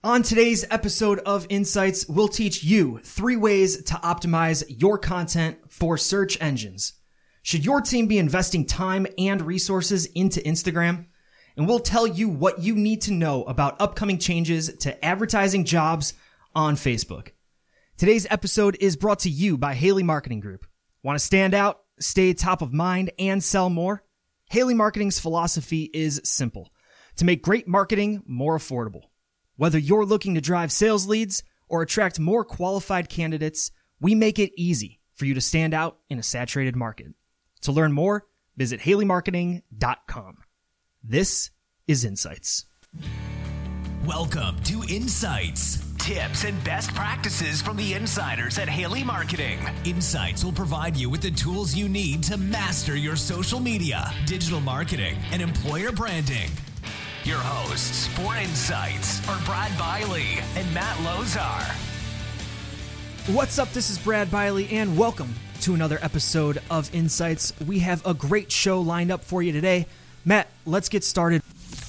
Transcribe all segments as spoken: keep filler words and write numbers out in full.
On today's episode of Insights, we'll teach you three ways to optimize your content for search engines. Should your team be investing time and resources into Instagram? And we'll tell you what you need to know about upcoming changes to advertising jobs on Facebook. Today's episode is brought to you by Haley Marketing Group. Want to stand out, stay top of mind, and sell more? Haley Marketing's philosophy is simple: to make great marketing more affordable. Whether you're looking to drive sales leads or attract more qualified candidates, we make it easy for you to stand out in a saturated market. To learn more, visit haley marketing dot com. This is Insights. Welcome to Insights. Tips and best practices from the insiders at Haley Marketing. Insights will provide you with the tools you need to master your social media, digital marketing, and employer branding. Your hosts for Insights are Brad Biley and Matt Lozar. What's up? This is Brad Biley, and welcome to another episode of Insights. We have a great show lined up for you today. Matt, let's get started.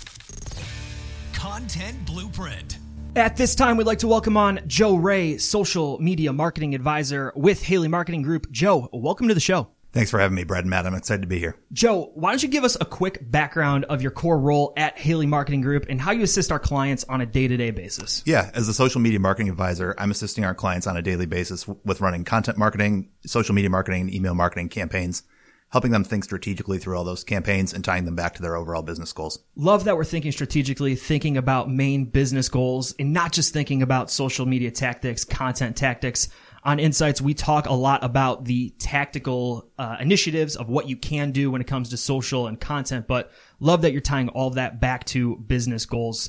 Content Blueprint. At this time, we'd like to welcome on Joe Ray, social media marketing advisor with Haley Marketing Group. Joe, welcome to the show. Thanks for having me, Brad and Matt. I'm excited to be here. Joe, why don't you give us a quick background of your core role at Haley Marketing Group and how you assist our clients on a day-to-day basis? Yeah, as a social media marketing advisor, I'm assisting our clients on a daily basis with running content marketing, social media marketing, and email marketing campaigns, helping them think strategically through all those campaigns and tying them back to their overall business goals. Love that we're thinking strategically, thinking about main business goals, and not just thinking about social media tactics, content tactics. On Insights, we talk a lot about the tactical uh, initiatives of what you can do when it comes to social and content, but love that you're tying all of that back to business goals.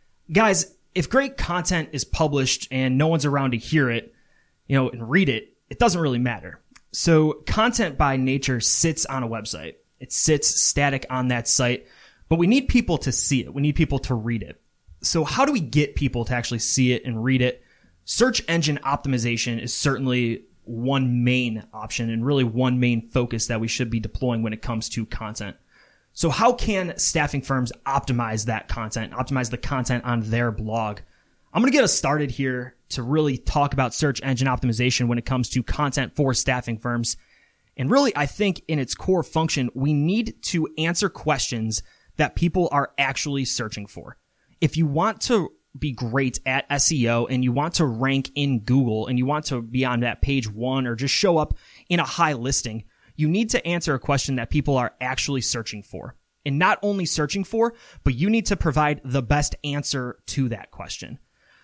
Guys, if great content is published and no one's around to hear it, you know, and read it, it doesn't really matter. So content by nature sits on a website. It sits static on that site, but we need people to see it. We need people to read it. So how do we get people to actually see it and read it? Search engine optimization is certainly one main option and really one main focus that we should be deploying when it comes to content. So how can staffing firms optimize that content, optimize the content on their blog? I'm going to get us started here to really talk about search engine optimization when it comes to content for staffing firms. And really, I think in its core function, we need to answer questions that people are actually searching for. If you want to be great at S E O and you want to rank in Google and you want to be on that page one or just show up in a high listing, you need to answer a question that people are actually searching for. And not only searching for, but you need to provide the best answer to that question.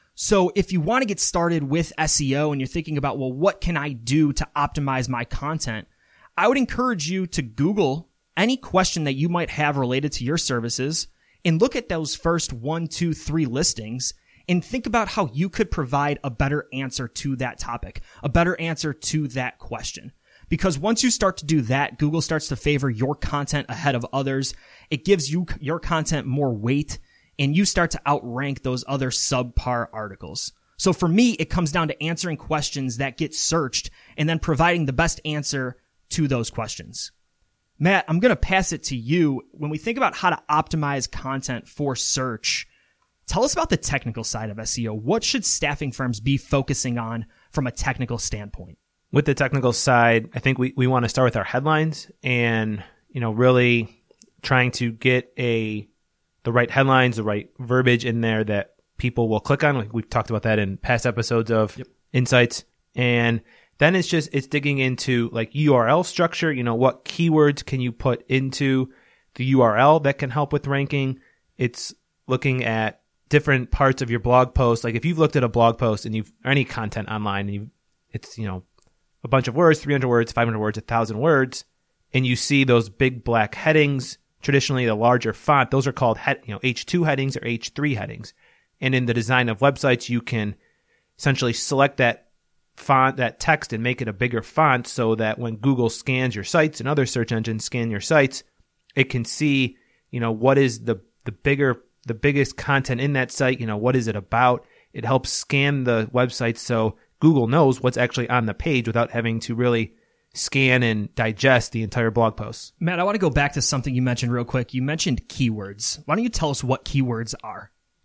So if you want to get started with S E O and you're thinking about, well, what can I do to optimize my content? I would encourage you to Google any question that you might have related to your services and look at those first one, two, three listings and think about how you could provide a better answer to that topic, a better answer to that question. Because once you start to do that, Google starts to favor your content ahead of others. It gives you your content more weight and you start to outrank those other subpar articles. So for me, it comes down to answering questions that get searched and then providing the best answer to those questions. Matt, I'm going to pass it to you. When we think about how to optimize content for search, tell us about the technical side of S E O. What should staffing firms be focusing on from a technical standpoint? With the technical side, I think we, we want to start with our headlines and, you know, really trying to get a the right headlines, the right verbiage in there that people will click on. We've talked about that in past episodes of yep. Insights. And then it's just, it's digging into like U R L structure. You know, what keywords can you put into the U R L that can help with ranking? It's looking at different parts of your blog post. Like if you've looked at a blog post and you've, or any content online and you, it's, you know, a bunch of words, three hundred words, five hundred words, one thousand words, and you see those big black headings, traditionally the larger font, those are called head, you know, H two headings or H three headings. And in the design of websites, you can essentially select that font, that text, and make it a bigger font so that when Google scans your sites and other search engines scan your sites, it can see, you know, what is the, the bigger, the biggest content in that site, you know, what is it about? It helps scan the website so Google knows what's actually on the page without having to really scan and digest the entire blog post. Matt, I want to go back to something you mentioned real quick. You mentioned keywords. Why don't you tell us what keywords are?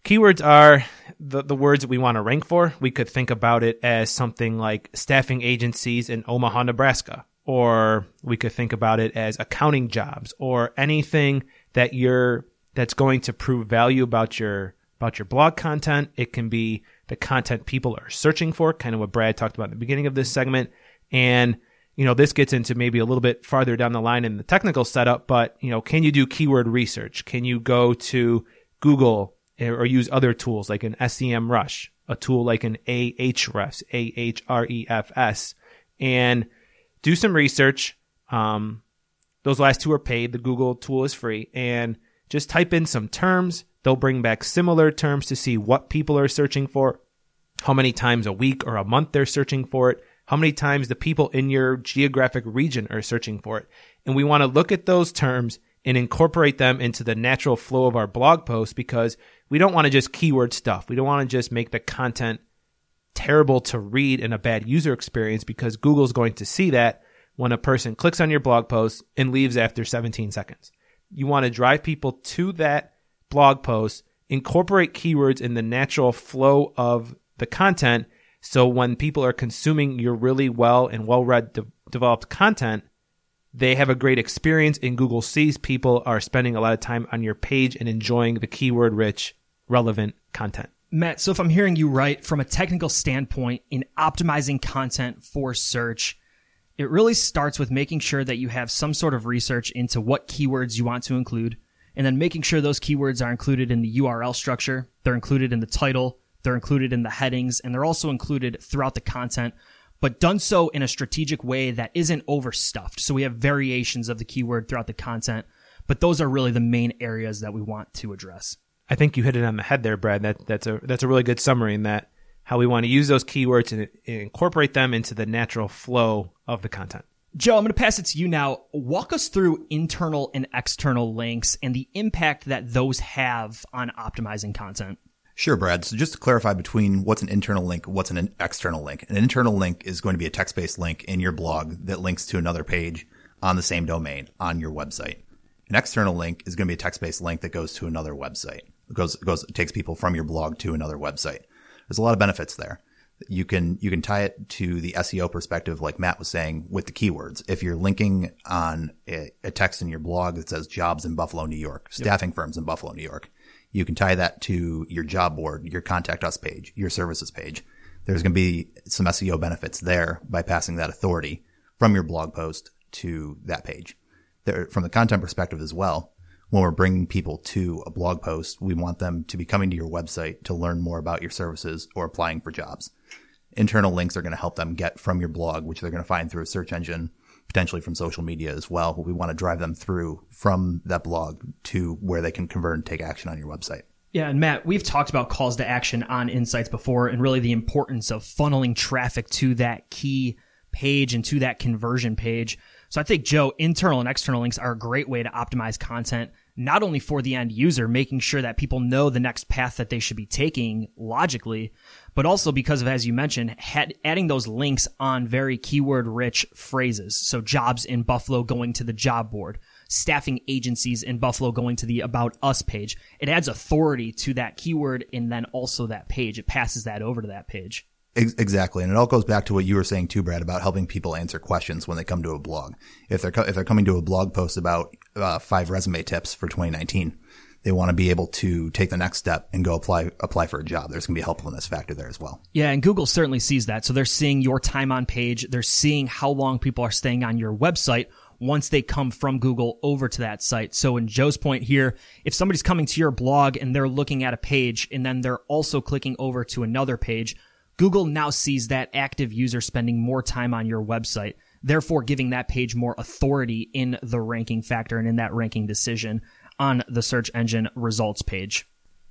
Keywords are the, the words that we want to rank for. We could think about it as something like staffing agencies in Omaha, Nebraska, or we could think about it as accounting jobs or anything that you're that's going to prove value about your about your blog content. It can be the content people are searching for, kind of what Brad talked about in the beginning of this segment. And you know, this gets into maybe a little bit farther down the line in the technical setup, but you know, can you do keyword research? Can you go to Google or use other tools like an SEMrush, a tool like an Ahrefs, A H R E F S, and do some research. Um, those last two are paid. The Google tool is free. And just type in some terms. They'll bring back similar terms to see what people are searching for, how many times a week or a month they're searching for it, how many times the people in your geographic region are searching for it. And we want to look at those terms and incorporate them into the natural flow of our blog posts, because we don't want to just keyword stuff. We don't want to just make the content terrible to read and a bad user experience, because Google's going to see that when a person clicks on your blog post and leaves after seventeen seconds. You want to drive people to that blog post, incorporate keywords in the natural flow of the content, so when people are consuming your really well and well-read de- developed content, they have a great experience, and Google sees people are spending a lot of time on your page and enjoying the keyword-rich, relevant content. Matt, so if I'm hearing you right, from a technical standpoint, in optimizing content for search, it really starts with making sure that you have some sort of research into what keywords you want to include, and then making sure those keywords are included in the U R L structure, they're included in the title, they're included in the headings, and they're also included throughout the content, but done so in a strategic way that isn't overstuffed. So we have variations of the keyword throughout the content, but those are really the main areas that we want to address. I think you hit it on the head there, Brad. That that's a that's a really good summary in that how we want to use those keywords and, and incorporate them into the natural flow of the content. Joe, I'm going to pass it to you now. Walk us through internal and external links and the impact that those have on optimizing content. Sure, Brad. So just to clarify between what's an internal link, what's an external link. An internal link is going to be a text-based link in your blog that links to another page on the same domain on your website. An external link is going to be a text-based link that goes to another website. It goes, it goes, it takes people from your blog to another website. There's a lot of benefits there. You can, you can tie it to the S E O perspective, like Matt was saying, with the keywords. If you're linking on a, a text in your blog that says jobs in Buffalo, New York, staffing yep. firms in Buffalo, New York, you can tie that to your job board, your contact us page, your services page. There's going to be some S E O benefits there by passing that authority from your blog post to that page. There, from the content perspective as well, when we're bringing people to a blog post, we want them to be coming to your website to learn more about your services or applying for jobs. Internal links are going to help them get from your blog, which they're going to find through a search engine, potentially from social media as well. But we want to drive them through from that blog to where they can convert and take action on your website. Yeah, and Matt, we've talked about calls to action on Insights before, and really the importance of funneling traffic to that key page and to that conversion page. So I think, Joe, internal and external links are a great way to optimize content, not only for the end user, making sure that people know the next path that they should be taking logically, but also because of, as you mentioned, had, adding those links on very keyword-rich phrases. So jobs in Buffalo going to the job board, staffing agencies in Buffalo going to the About Us page. It adds authority to that keyword and then also that page. It passes that over to that page. Exactly. And it all goes back to what you were saying too, Brad, about helping people answer questions when they come to a blog. If they're, co- if they're coming to a blog post about uh, five resume tips for twenty nineteen, they want to be able to take the next step and go apply, apply for a job. There's going to be a helpfulness factor there as well. Yeah. And Google certainly sees that. So they're seeing your time on page. They're seeing how long people are staying on your website once they come from Google over to that site. So in Joe's point here, if somebody's coming to your blog and they're looking at a page and then they're also clicking over to another page, Google now sees that active user spending more time on your website, therefore giving that page more authority in the ranking factor and in that ranking decision on the search engine results page.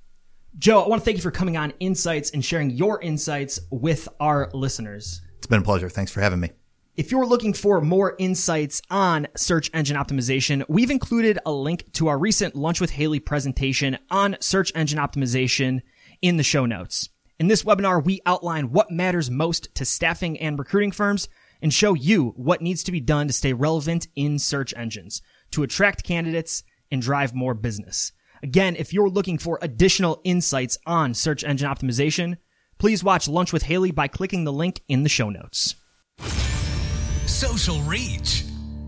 Joe, I want to thank you for coming on Insights and sharing your insights with our listeners. It's been a pleasure. Thanks for having me. If you're looking for more insights on search engine optimization, we've included a link to our recent Lunch with Haley presentation on search engine optimization in the show notes. In this webinar, we outline what matters most to staffing and recruiting firms and show you what needs to be done to stay relevant in search engines, to attract candidates and drive more business. Again, if you're looking for additional insights on search engine optimization, please watch Lunch with Haley by clicking the link in the show notes. Social reach.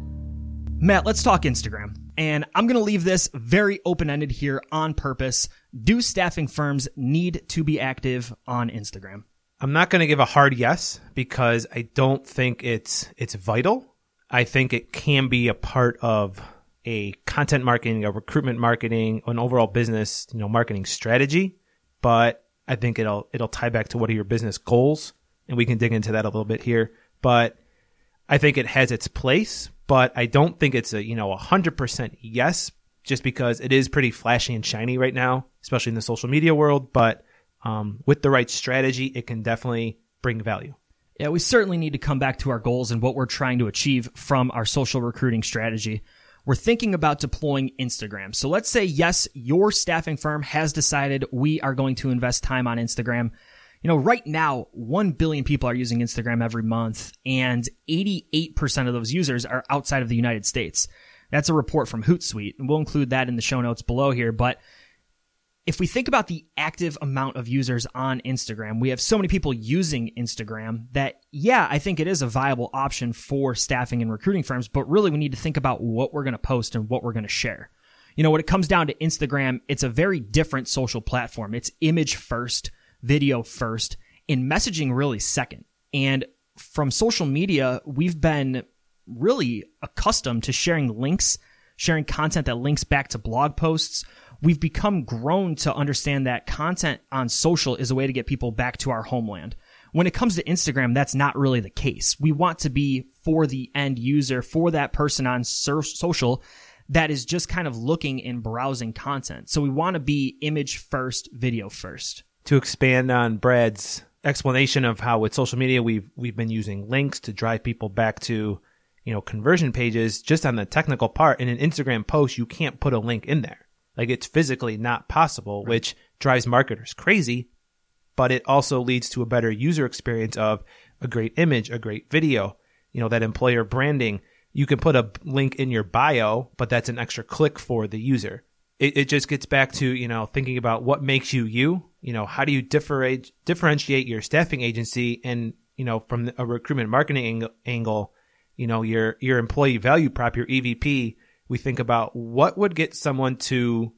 Matt, let's talk Instagram. And I'm going to leave this very open-ended here on purpose. Do staffing firms need to be active on Instagram? I'm not going to give a hard yes because I don't think it's it's vital. I think it can be a part of a content marketing, a recruitment marketing, an overall business, you know, marketing strategy. But I think it'll it'll tie back to what are your business goals, and we can dig into that a little bit here. But I think it has its place, but I don't think it's a you know a hundred percent yes, just because it is pretty flashy and shiny right now, especially in the social media world. But um, with the right strategy, it can definitely bring value. Yeah, we certainly need to come back to our goals and what we're trying to achieve from our social recruiting strategy. We're thinking about deploying Instagram. So let's say, yes, your staffing firm has decided we are going to invest time on Instagram. You know, right now, one billion people are using Instagram every month, and eighty-eight percent of those users are outside of the United States. That's a report from Hootsuite, and we'll include that in the show notes below here. But if we think about the active amount of users on Instagram, we have so many people using Instagram that, yeah, I think it is a viable option for staffing and recruiting firms, but really we need to think about what we're going to post and what we're going to share. You know, when it comes down to Instagram, it's a very different social platform. It's image first, video first, and messaging really second. And from social media, we've been really accustomed to sharing links, sharing content that links back to blog posts. We've become grown to understand that content on social is a way to get people back to our homeland. When it comes to Instagram, that's not really the case. We want to be for the end user, for that person on social that is just kind of looking and browsing content. So we want to be image first, video first. To expand on Brad's explanation of how with social media we've we've been using links to drive people back to, you know, conversion pages, just on the technical part, in an Instagram post, you can't put a link in there. Like, it's physically not possible, right, which drives marketers crazy, but it also leads to a better user experience of a great image, a great video, you know, that employer branding. You can put a link in your bio, but that's an extra click for the user. It, it just gets back to, you know, thinking about what makes you you, you know, how do you differentiate, differentiate your staffing agency, and, you know, from a recruitment marketing ang- angle, you know, your, your employee value prop, your E V P. We think about what would get someone to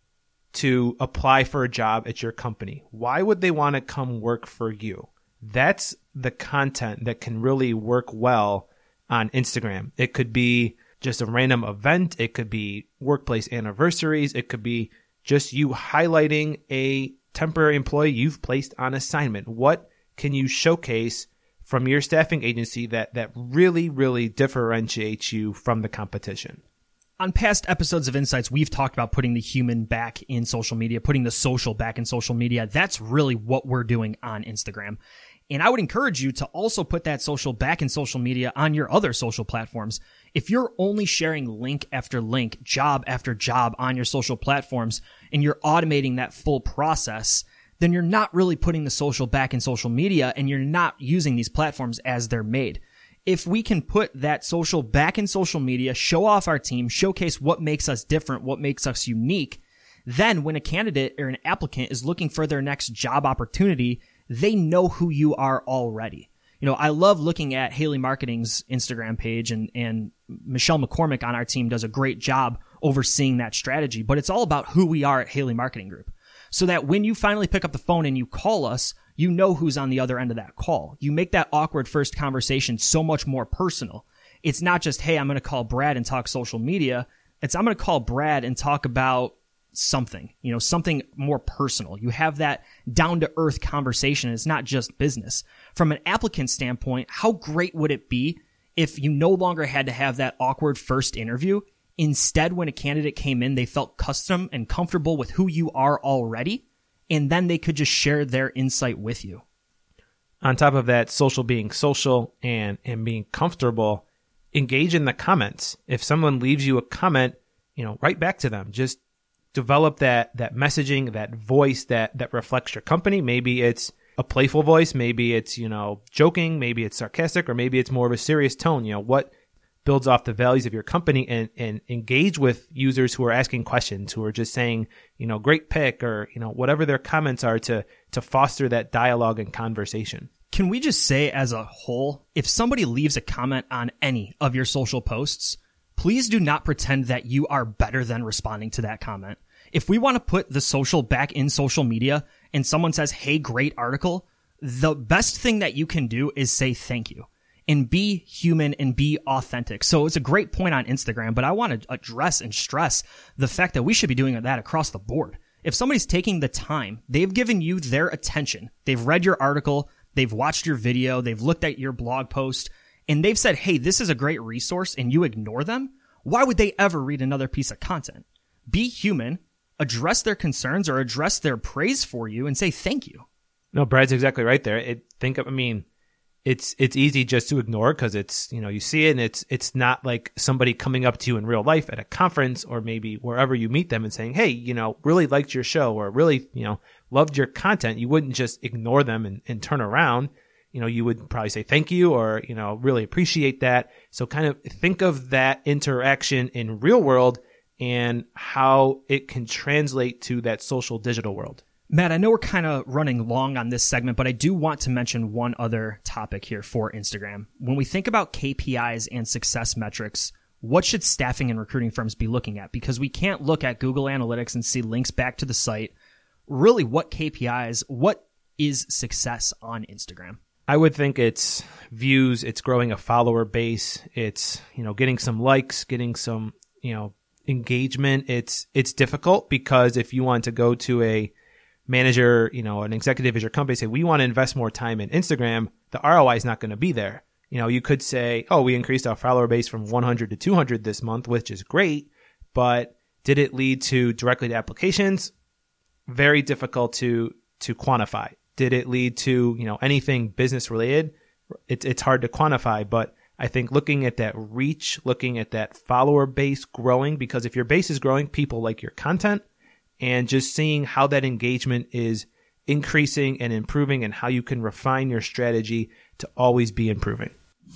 to apply for a job at your company. Why would they want to come work for you? That's the content that can really work well on Instagram. It could be just a random event. It could be workplace anniversaries. It could be just you highlighting a temporary employee you've placed on assignment. What can you showcase from your staffing agency that, that really, really differentiates you from the competition? On past episodes of Insights, we've talked about putting the human back in social media, putting the social back in social media. That's really what we're doing on Instagram. And I would encourage you to also put that social back in social media on your other social platforms. If you're only sharing link after link, job after job on your social platforms, and you're automating that full process, then you're not really putting the social back in social media, and you're not using these platforms as they're made. If we can put that social back in social media, show off our team, showcase what makes us different, what makes us unique, then when a candidate or an applicant is looking for their next job opportunity, they know who you are already. You know, I love looking at Haley Marketing's Instagram page, and, and Michelle McCormick on our team does a great job overseeing that strategy, but it's all about who we are at Haley Marketing Group. So that when you finally pick up the phone and you call us, you know who's on the other end of that call. You make that awkward first conversation so much more personal. It's not just, hey, I'm going to call Brad and talk social media. It's, I'm going to call Brad and talk about something, you know, something more personal. You have that down to earth conversation. It's not just business. From an applicant standpoint, how great would it be if you no longer had to have that awkward first interview? Instead, when a candidate came in, they felt custom and comfortable with who you are already, and then they could just share their insight with you. On top of that, social being social and, and being comfortable, engage in the comments. If someone leaves you a comment, you know, write back to them. Just develop that, that messaging, that voice that, that reflects your company. Maybe it's a playful voice. Maybe it's, you know, joking. Maybe it's sarcastic, or maybe it's more of a serious tone. You know, what builds off the values of your company, and, and engage with users who are asking questions, who are just saying, you know, great pick, or, you know, whatever their comments are, to, to foster that dialogue and conversation. Can we just say as a whole, if somebody leaves a comment on any of your social posts, please do not pretend that you are better than responding to that comment. If we want to put the social back in social media and someone says, hey, great article, the best thing that you can do is say thank you and be human and be authentic. So it's a great point on Instagram, but I want to address and stress the fact that we should be doing that across the board. If somebody's taking the time, they've given you their attention, they've read your article, they've watched your video, they've looked at your blog post, and they've said, hey, this is a great resource, and you ignore them, why would they ever read another piece of content? Be human, address their concerns or address their praise for you, and say thank you. No, Brad's exactly right there. It, think of, I mean, it's it's easy just to ignore because it's, you know, you see it and it's it's not like somebody coming up to you in real life at a conference or maybe wherever you meet them and saying, hey, you know, really liked your show or really, you know, loved your content. You wouldn't just ignore them and, and turn around. You know, you would probably say thank you or, you know, really appreciate that. So kind of think of that interaction in real world and how it can translate to that social digital world. Matt, I know we're kind of running long on this segment, but I do want to mention one other topic here for Instagram. When we think about K P Is and success metrics, what should staffing and recruiting firms be looking at? Because we can't look at Google Analytics and see links back to the site. Really, what K P Is, what is success on Instagram? I would think it's views, it's growing a follower base, it's, you know, getting some likes, getting some, you know, engagement. It's it's difficult because if you want to go to a manager, you know, an executive at your company, say, we want to invest more time in Instagram, the R O I is not going to be there. You know, you could say, oh, we increased our follower base from one hundred to two hundred this month, which is great, but did it lead to directly to applications? Very difficult to to quantify. Did it lead to, you know, anything business related? It's it's hard to quantify, but I think looking at that reach, looking at that follower base growing, because if your base is growing, people like your content, and just seeing how that engagement is increasing and improving and how you can refine your strategy to always be improving.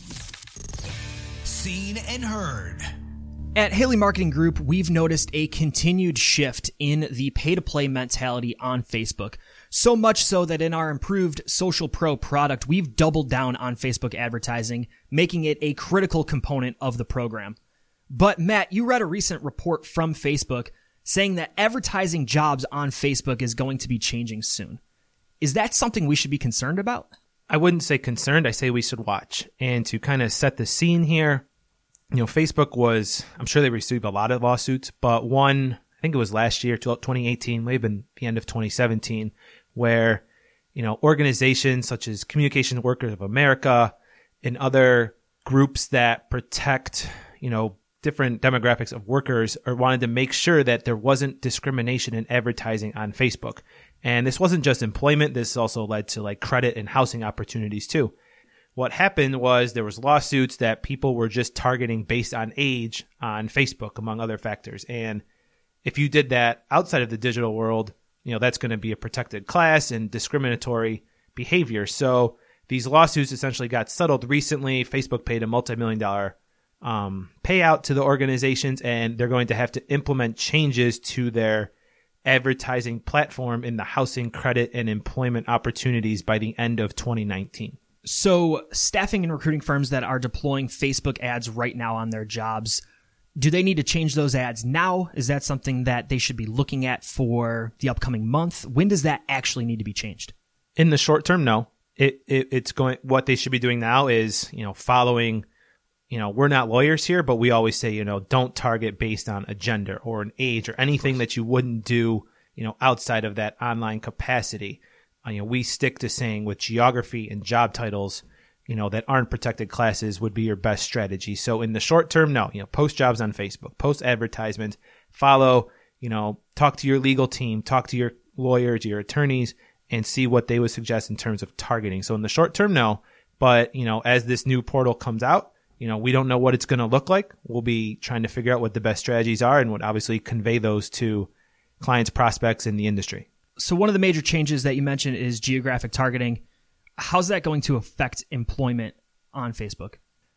Seen and heard. At Haley Marketing Group, we've noticed a continued shift in the pay-to-play mentality on Facebook. So much so that in our improved Social Pro product, we've doubled down on Facebook advertising, making it a critical component of the program. But Matt, you read a recent report from Facebook saying that advertising jobs on Facebook is going to be changing soon. Is that something we should be concerned about? I wouldn't say concerned. I say we should watch. And to kind of set the scene here, you know, Facebook was, I'm sure they received a lot of lawsuits, but one, I think it was last year, twenty eighteen, maybe been the end of twenty seventeen, where, you know, organizations such as Communications Workers of America and other groups that protect, you know, different demographics of workers or wanted to make sure that there wasn't discrimination in advertising on Facebook. And this wasn't just employment. This also led to like credit and housing opportunities too. What happened was there was lawsuits that people were just targeting based on age on Facebook, among other factors. And if you did that outside of the digital world, you know, that's going to be a protected class and discriminatory behavior. So these lawsuits essentially got settled recently. Facebook paid a multi-million dollar um, payout to the organizations, and they're going to have to implement changes to their advertising platform in the housing, credit, and employment opportunities by the end of twenty nineteen. So staffing and recruiting firms that are deploying Facebook ads right now on their jobs, do they need to change those ads now? Is that something that they should be looking at for the upcoming month? When does that actually need to be changed? In the short term, no. It, it it's going. What they should be doing now is, you know, following. You know, we're not lawyers here, but we always say, you know, don't target based on a gender or an age or anything that you wouldn't do, you know, outside of that online capacity. Uh, you know, we stick to saying with geography and job titles, you know, that aren't protected classes would be your best strategy. So in the short term, no, you know, post jobs on Facebook, post advertisements, follow, you know, talk to your legal team, talk to your lawyers, your attorneys, and see what they would suggest in terms of targeting. So in the short term, no, but, you know, as this new portal comes out, you know, we don't know what it's going to look like. We'll be trying to figure out what the best strategies are and would obviously convey those to clients, prospects in the industry. So one of the major changes that you mentioned is geographic targeting. How's that going to affect employment on Facebook?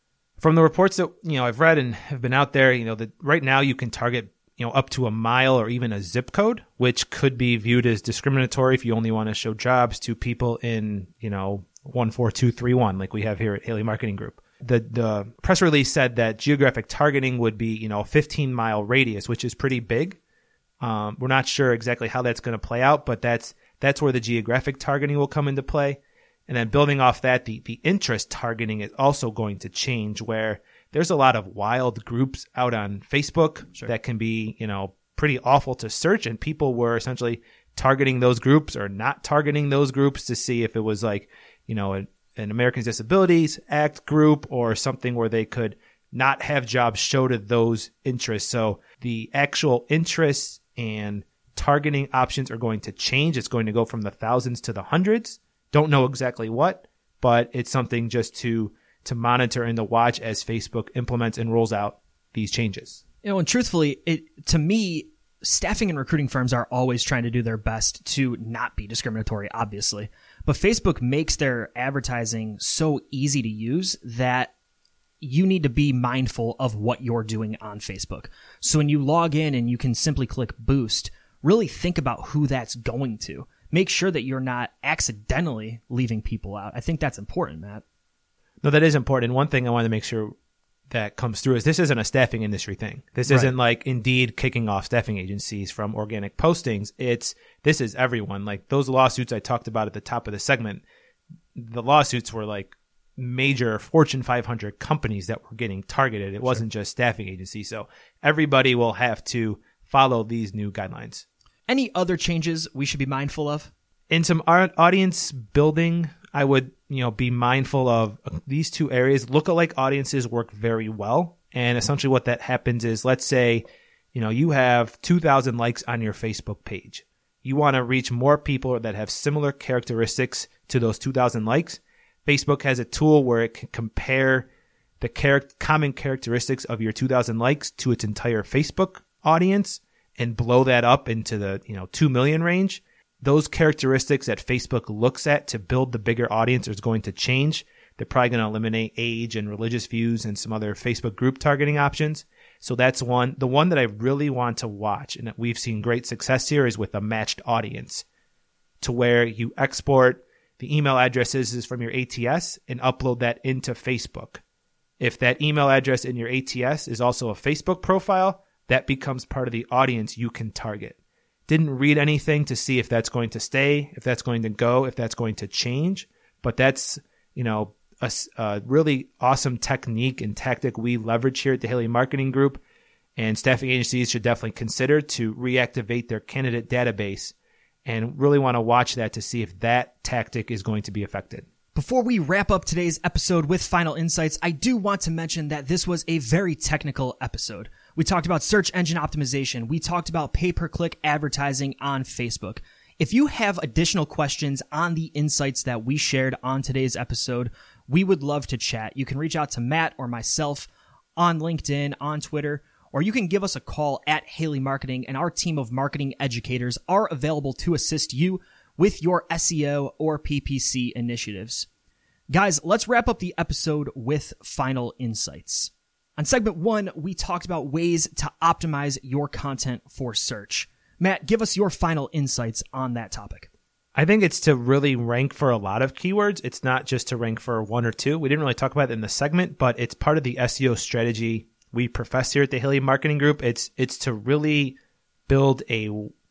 From the reports that, you know, I've read and have been out there, you know, that right now you can target, you know, up to a mile or even a zip code, which could be viewed as discriminatory if you only want to show jobs to people in, you know, one four two three one, like we have here at Haley Marketing Group. The the press release said that geographic targeting would be, you know, a fifteen mile radius, which is pretty big. Um, we're not sure exactly how that's going to play out, but that's that's where the geographic targeting will come into play. And then building off that, the, the interest targeting is also going to change, where there's a lot of wild groups out on Facebook sure. that can be, you know, pretty awful to search. And people were essentially targeting those groups or not targeting those groups to see if it was like, you know, a, an Americans with Disabilities Act group or something where they could not have jobs show to those interests. So the actual interests and targeting options are going to change. It's going to go from the thousands to the hundreds. Don't know exactly what, but it's something just to to monitor and to watch as Facebook implements and rolls out these changes. You know, and truthfully, it to me, staffing and recruiting firms are always trying to do their best to not be discriminatory, obviously. But Facebook makes their advertising so easy to use that you need to be mindful of what you're doing on Facebook. So when you log in and you can simply click boost, really think about who that's going to. Make sure that you're not accidentally leaving people out. I think that's important, Matt. No, that is important. And one thing I want to make sure that comes through is this isn't a staffing industry thing. This Right. isn't like Indeed kicking off staffing agencies from organic postings. It's this is everyone. Like those lawsuits I talked about at the top of the segment, the lawsuits were like major Fortune five hundred companies that were getting targeted. It wasn't just staffing agencies. So everybody will have to follow these new guidelines. Any other changes we should be mindful of? In some audience building, I would, you know, be mindful of these two areas. Lookalike audiences work very well. And essentially what that happens is, let's say, you know, you have two thousand likes on your Facebook page. You want to reach more people that have similar characteristics to those two thousand likes. Facebook has a tool where it can compare the char- common characteristics of your two thousand likes to its entire Facebook audience and blow that up into the, you know, two million range. Those characteristics that Facebook looks at to build the bigger audience is going to change. They're probably going to eliminate age and religious views and some other Facebook group targeting options. So that's one. The one that I really want to watch and that we've seen great success here is with a matched audience, to where you export the email addresses from your A T S and upload that into Facebook. If that email address in your A T S is also a Facebook profile, that becomes part of the audience you can target. Didn't read anything to see if that's going to stay, if that's going to go, if that's going to change. But that's, you know, a, a really awesome technique and tactic we leverage here at the Haley Marketing Group. And staffing agencies should definitely consider to reactivate their candidate database and really want to watch that to see if that tactic is going to be affected. Before we wrap up today's episode with final insights, I do want to mention that this was a very technical episode. We talked about search engine optimization. We talked about pay-per-click advertising on Facebook. If you have additional questions on the insights that we shared on today's episode, we would love to chat. You can reach out to Matt or myself on LinkedIn, on Twitter, or you can give us a call at Haley Marketing, and our team of marketing educators are available to assist you with your S E O or P P C initiatives. Guys, let's wrap up the episode with final insights. On segment one, we talked about ways to optimize your content for search. Matt, give us your final insights on that topic. I think it's to really rank for a lot of keywords. It's not just to rank for one or two. We didn't really talk about it in the segment, but it's part of the S E O strategy we profess here at the Haley Marketing Group. It's it's to really build a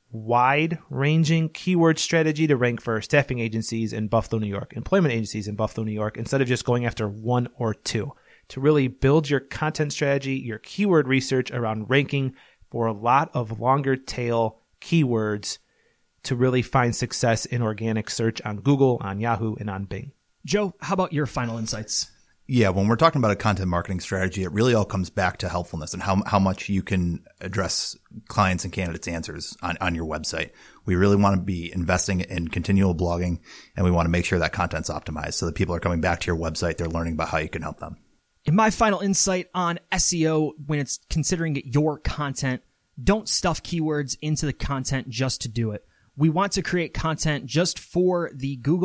wide-ranging keyword strategy to rank for staffing agencies in Buffalo, New York, employment agencies in Buffalo, New York, instead of just going after one or two. To really build your content strategy, your keyword research around ranking for a lot of longer tail keywords to really find success in organic search on Google, on Yahoo, and on Bing. Joe, how about your final insights? Yeah, when we're talking about a content marketing strategy, it really all comes back to helpfulness and how how much you can address clients and candidates' answers on, on your website. We really want to be investing in continual blogging, and we want to make sure that content's optimized so that people are coming back to your website. They're learning about how you can help them. In my final insight on S E O, when it's considering your content, don't stuff keywords into the content just to do it. We want to create content just for the Google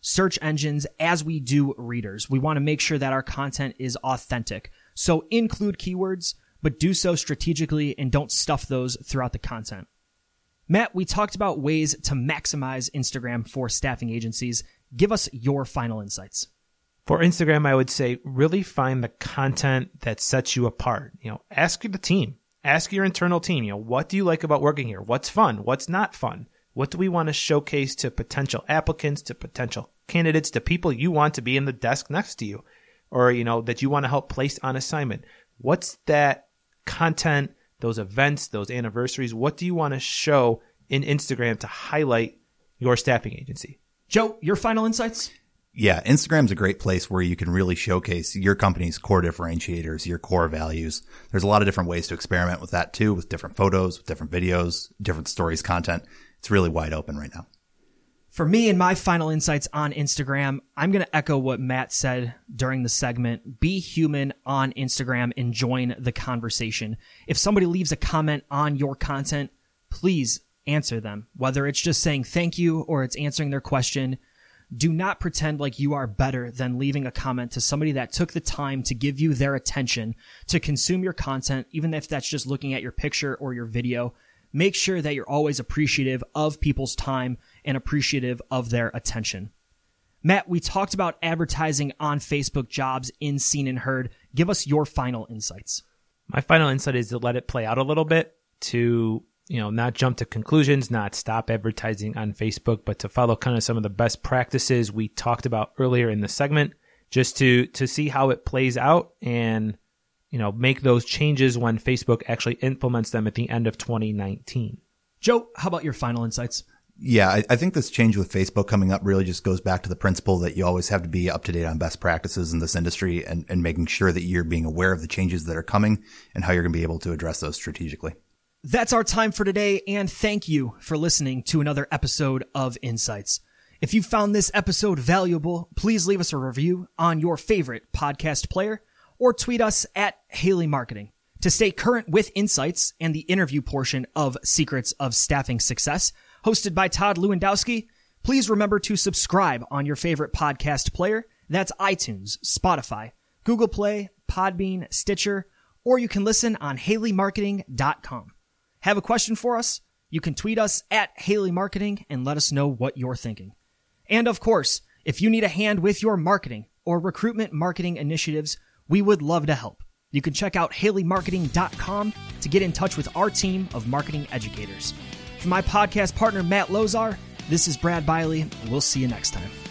search engines as we do readers. We want to make sure that our content is authentic. So include keywords, but do so strategically and don't stuff those throughout the content. Matt, we talked about ways to maximize Instagram for staffing agencies. Give us your final insights. For Instagram, I would say really find the content that sets you apart. You know, ask the team, ask your internal team, you know, what do you like about working here? What's fun? What's not fun? What do we want to showcase to potential applicants, to potential candidates, to people you want to be in the desk next to you, or, you know, that you want to help place on assignment? What's that content, those events, those anniversaries? What do you want to show in Instagram to highlight your staffing agency? Joe, your final insights? Yeah, Instagram's a great place where you can really showcase your company's core differentiators, your core values. There's a lot of different ways to experiment with that too, with different photos, with different videos, different stories, content. It's really wide open right now. For me and my final insights on Instagram, I'm going to echo what Matt said during the segment. Be human on Instagram and join the conversation. If somebody leaves a comment on your content, please answer them. Whether it's just saying thank you or it's answering their question, do not pretend like you are better than leaving a comment to somebody that took the time to give you their attention to consume your content, even if that's just looking at your picture or your video. Make sure that you're always appreciative of people's time and appreciative of their attention. Matt, we talked about advertising on Facebook jobs in Seen and Heard. Give us your final insights. My final insight is to let it play out a little bit, to, you know, not jump to conclusions, not stop advertising on Facebook, but to follow kind of some of the best practices we talked about earlier in the segment, just to to see how it plays out and, you know, make those changes when Facebook actually implements them at the end of twenty nineteen. Joe, how about your final insights? Yeah, I, I think this change with Facebook coming up really just goes back to the principle that you always have to be up to date on best practices in this industry and, and making sure that you're being aware of the changes that are coming and how you're going to be able to address those strategically. That's our time for today, and thank you for listening to another episode of Insights. If you found this episode valuable, please leave us a review on your favorite podcast player or tweet us at Haley Marketing. To stay current with Insights and the interview portion of Secrets of Staffing Success, hosted by Todd Lewandowski, please remember to subscribe on your favorite podcast player. That's iTunes, Spotify, Google Play, Podbean, Stitcher, or you can listen on haley marketing dot com. Have a question for us? You can tweet us at Haley Marketing and let us know what you're thinking. And of course, if you need a hand with your marketing or recruitment marketing initiatives, we would love to help. You can check out haley marketing dot com to get in touch with our team of marketing educators. For my podcast partner, Matt Lozar, this is Brad Biley. We'll see you next time.